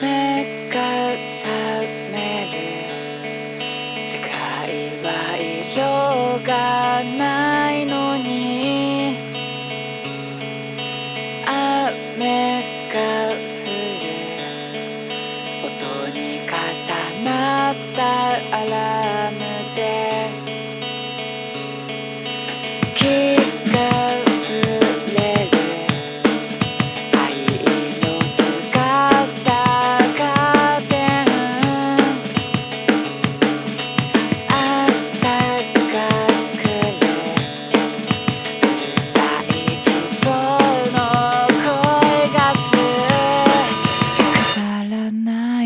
目が覚める。世界は色がないのに雨が降る。音に重なったアラームで気が触れる。灰色すかしたカーテン。朝が来る。うるさい希望の声がする。くだらない。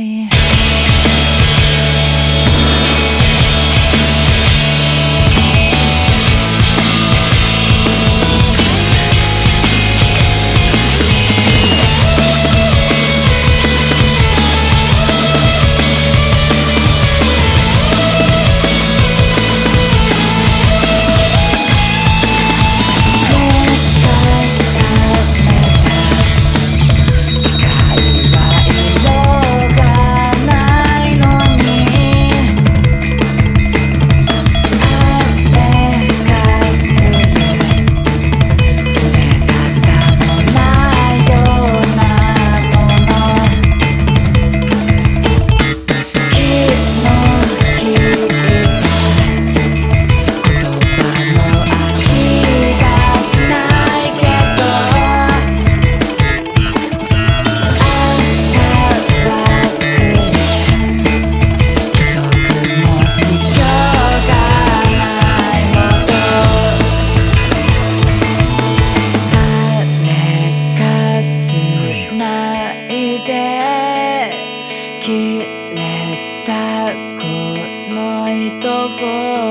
切れたこの糸をそ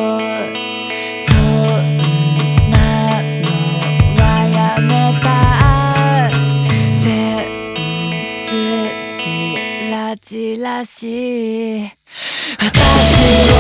んなのはやめた。全部白々しい私